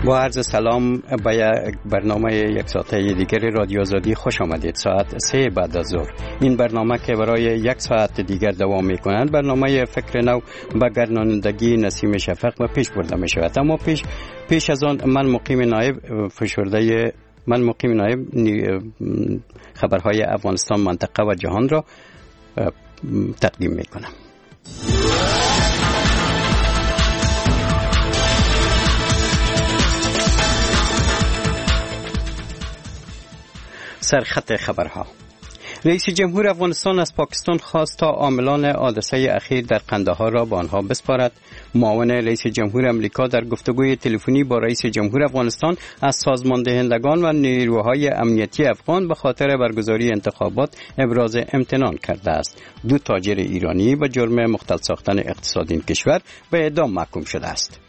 با عرض سلام به یک برنامه یک ساعته دیگر رادیو آزادی خوش آمدید. ساعت 3 بعد از ظهر این برنامه که برای یک ساعت دیگر دوام می‌کند برنامه فکر نو به گردانندگی نسیم شفق و پیش برده می شود. اما پیش از آن من مقیم نایب خبرهای افغانستان، منطقه و جهان را تقدیم می‌کنم. سرخط خبرها. رئیس جمهور افغانستان از پاکستان خواست تا عاملان حادثه اخیر در قندهار را به آنها بسپارد. معاون رئیس جمهور امریکا در گفتگوی تلفنی با رئیس جمهور افغانستان از سازماندهندگان و نیروهای امنیتی افغان به خاطر برگزاری انتخابات ابراز امتنان کرده است. 2 تاجر ایرانی به جرم مختل ساختن اقتصاد این کشور به اعدام محکوم شده است.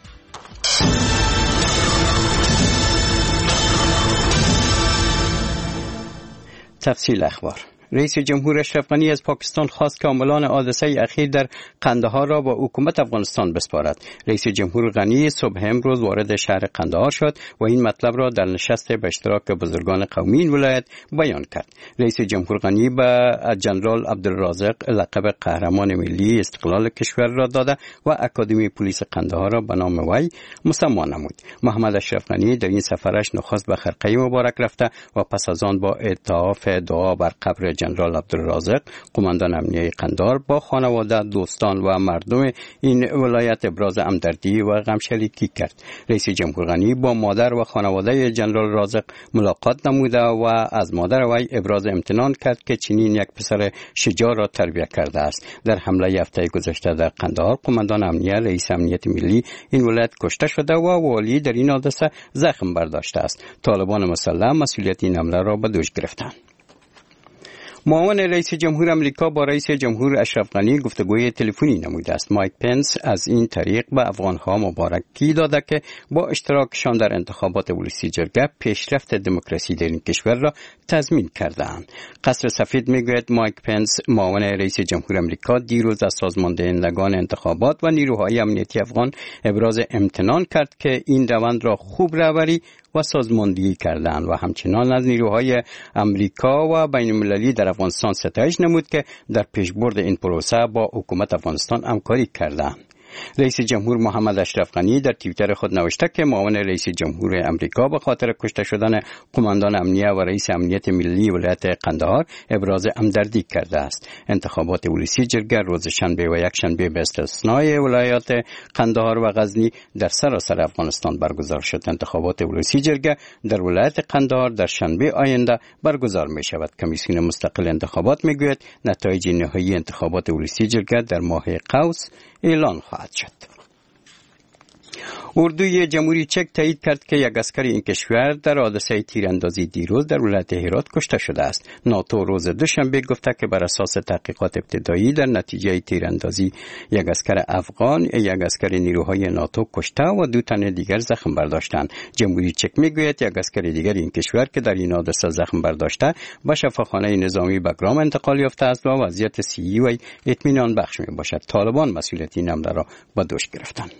تفصیل اخبار. رئیس جمهور اشرف غنی از پاکستان خواست که عاملان حادثه اخیر در قندهار را با حکومت افغانستان بسپارد. رئیس جمهور غنی صبح امروز وارد شهر قندهار شد و این مطلب را در نشست به اشتراک بزرگان قومی این ولایت بیان کرد. رئیس جمهور غنی به جنرال عبدالرازق لقب قهرمان ملی استقلال کشور را داده و اکادمی پلیس قندهار را به نام وی مسمی نمود. محمد اشرف غنی در این سفرش نخست به خرقه مبارک رفته و پس از آن با اتحاف دعا بر قبر جنرال عبدالرازق قماندان امنیه قندهار با خانواده، دوستان و مردم این ولایت ابراز همدردی و غمشریکی کرد. رئیس جمهور غنی با مادر و خانواده جنرال رازق ملاقات نموده و از مادر وی ابراز امتنان کرد که چنین یک پسر شجاع را تربیت کرده است. در حمله هفته گذشته در قندهار قماندان امنیه رئیس امنیت ملی این ولایت کشته شده و والی در این حادثه زخم برداشته است. طالبان مسلح مسئولیت این حمله را به دوش گرفتند. معاون رئیس جمهور امریکا با رئیس جمهور اشرف غنی گفتگوی تلفنی نموده است. مایک پنس از این طریق به افغانها مبارکی داده که با اشتراکشان در انتخابات ولسی جرگه پیشرفت دموکراسی در این کشور را تضمین کرده‌اند. قصر سفید میگوید مایک پنس معاون رئیس جمهور امریکا دیروز از سازماندهندگان انتخابات و نیروهای امنیتی افغان ابراز امتنان کرد که این روند را خوب رهبری و سازماندهی کردند و همچنان از نیروهای امریکا و بین المللی در افغانستان ستایش نمود که در پیشبرد این پروسه با حکومت افغانستان همکاری کردند. رئیس جمهور محمد اشرف غنی در توییتر خود نوشته که معاون رئیس جمهور امریکا به خاطر کشته شدن قماندان امنیه و رئیس امنیت ملی ولایت قندهار ابراز همدردی کرده است. انتخابات ولسی جرگه روز شنبه و یک شنبه به استثنای ولایات قندهار و غزنی در سراسر افغانستان برگزار شد. انتخابات ولسی جرگه در ولایت قندهار در شنبه آینده برگزار می شود. کمیسیون مستقل انتخابات می گوید نتایج نهایی انتخابات ولسی جرگه در ماه قوس اعلان خواهد شد. اردوی جمهوری چک تایید کرد که یک عسکر این کشور در حادثه تیراندازی دیروز در ولایت هرات کشته شده است. ناتو روز دوشنبه گفته که بر اساس تحقیقات ابتدایی در نتیجه تیراندازی یک عسکر افغان یک عسکر نیروهای ناتو کشته و 2 تن دیگر زخم برداشتند. جمهوری چک میگوید یک عسکر دیگر این کشور که در این حادثه زخم برداشته به شفاخانه نظامی بگرام انتقال یافته است و وضعیت صحی وی اطمینان بخش میباشد. طالبان مسئولیت این حمله را به دوش گرفتند.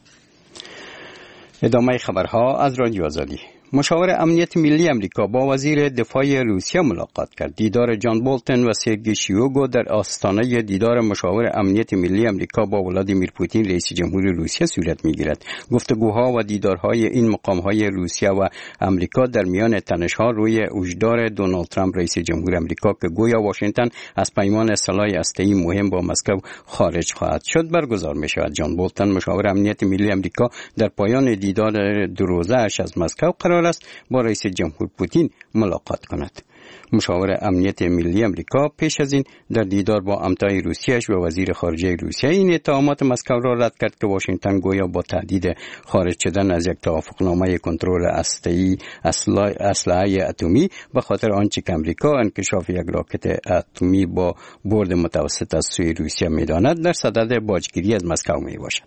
ادامه خبرها از رادیو آزادی. مشاور امنیت ملی امریکا با وزیر دفاع روسیه ملاقات کرد. دیدار جان بولتن و سرگئی شویگو در آستانه دیدار مشاور امنیت ملی امریکا با ولادیمیر پوتین رئیس جمهور روسیه صورت می‌گیرد. گفتگوها و دیدارهای این مقام‌های روسیه و امریکا در میان تنش‌ها روی هشدار دونالد ترامپ رئیس جمهور امریکا که گویا واشنگتن از پیمان سلاح هسته‌ای مهم با مسکو خارج خواهد شد برگزار می‌شود. جان بولتن مشاور امنیت ملی امریکا در پایان دیدار 2 روزه‌اش از مسکو قرار است با رئیس جمهور پوتین ملاقات کند. مشاور امنیت ملی امریکا پیش از این در دیدار با همتای روسیه‌اش و وزیر خارجه روسیه این اتهامات مسکو را رد کرد که واشنگتن گویا با تهدید خارج شدن از یک توافقنامه کنترل هسته‌ای اسلحه اتمی به خاطر آنچه که امریکا انکشاف یک راکت اتمی با برد متوسط از سوی روسیه می‌داند در صدد باجگیری از مسکو میباشد.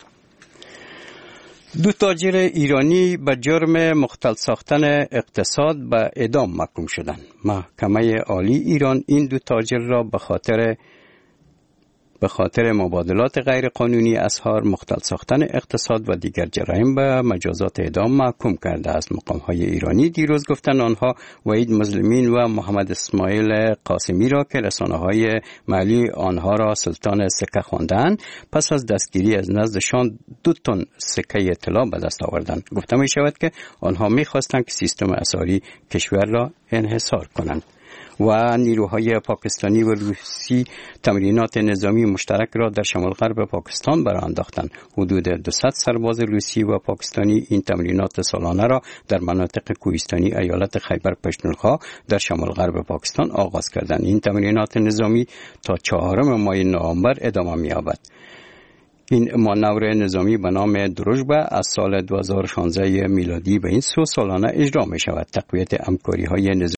2 تاجر ایرانی به جرم مختل ساختن اقتصاد به اعدام محکوم شدند. محکمه عالی ایران این 2 تاجر را به خاطر به خاطر مبادلات غیر قانونی اسعار، مختل ساختن اقتصاد و دیگر جرایم به مجازات اعدام محکوم کرده است. مقام‌های ایرانی دیروز گفتند آنها وحید مظلمین و محمد اسماعیل قاسمی را که رسانه‌های محلی آنها را سلطان سکه خواندند، پس از دستگیری از نزدشان 2 تن سکه طلا به دست آوردند. گفته می شود که آنها می‌خواستند که سیستم اسعاری کشور را انحصار کنند. و نیروهای پاکستانی و روسی تمرینات نظامی مشترک را در شمال غرب پاکستان برآ انداختند. حدود 200 سرباز روسی و پاکستانی این تمرینات سالانه را در مناطق کوهستانی ایالت خیبر پختونخوا در شمال غرب پاکستان آغاز کردند. این تمرینات نظامی تا 4 ماه نوامبر ادامه می‌یابد. این مانور نظامی به نام دروژبه از سال 2016 میلادی به این سو سالانه اجرا می شود. تقویت همکاری‌های نظامی